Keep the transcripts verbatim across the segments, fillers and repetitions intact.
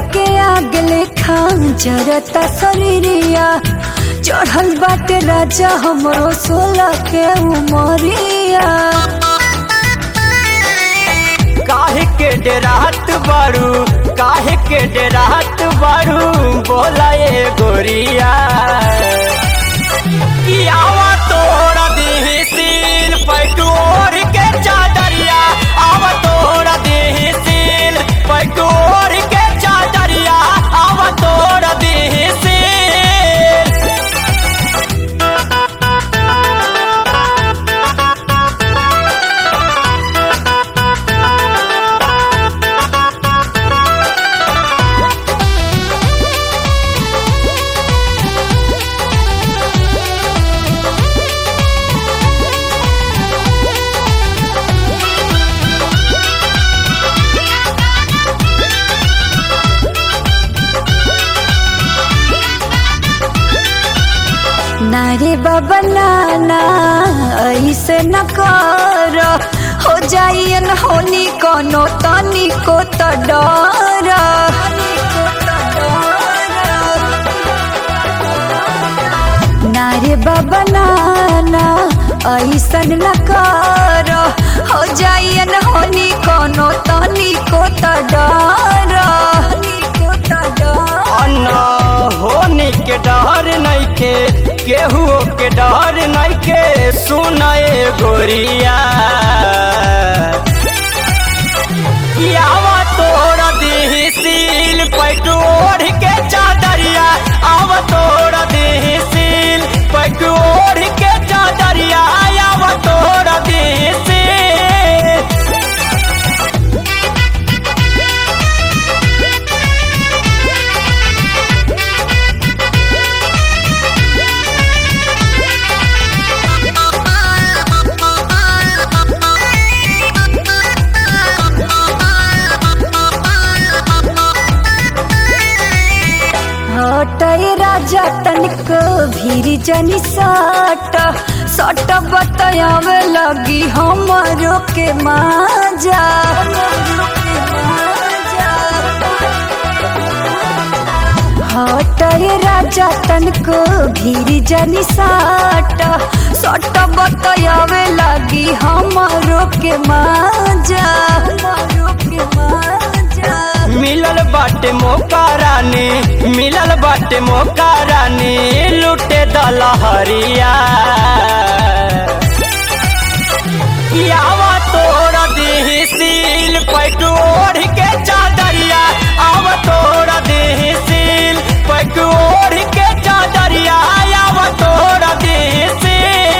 के आग लेखा जरता शरीरिया चढ़ल बाटे राजा हमरो सोलह के उमरिया। काहे के डरात बारू काहे के डरात बारू बोला ये गोरिया कि आवा तोड़ा देह सील पैटोर के चादरिया आवा तोड़ा देह सील पैटोर के चादरिया आवा तोड़ा देह सील। नारे बाबा नाना ऐसे न कर हो जाइए होनी कोनो तनी को तो डर। नारे बाबा नाना ऐसन न कर हो जाइए होनी कोनो तनी को तो डर। अन्ना होने के डर नहीं के केहू के डर नहीं के सुनाए गोरिया आवा तोड़ा देह सील पैटोर के चादरिया आवा तोड़ा देह सील पैटोर के चादरिया आवा तोड़ा देह सील। हटय राजा तनिक भीर जनी सट सट बतयावे लगी हमरो के माजा। हटय राजा तनिक भीर जनी सट सट बतयावे लगी हमरो के माजा। मिलल बाटे मौका रानी मिलल बाटे मौका रानी लुटे दलहरिया आवा तोड़ा देह सील पैटोर के चादरिया आवा तोड़ा देह सील पैटोर के चादरिया आवा तोड़ा देह सील।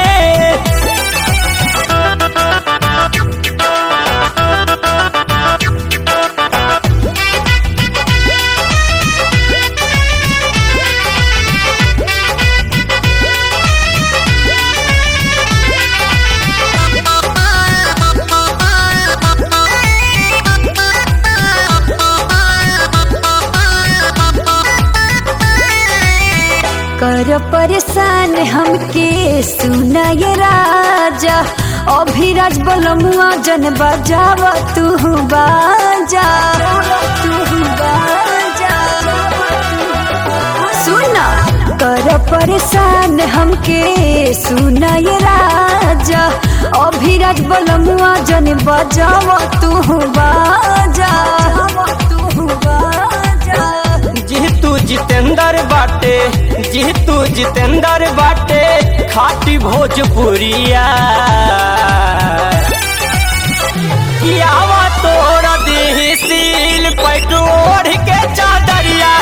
कर परेशान हमके सुनाय राजा अभिराज बलमुआ जन बजावा तू बाजा तू बाजा सुना कर परेशान हमके सुनाय राजा अभिराज बलमुआ जन बजावा तू बाजा तू बाजा। जीतू जितेंद्र बाटे जीतू जितेंद्र बाटे खाटी भोजपुरिया आवा तोड़ा देह सील पैटोर के चादरिया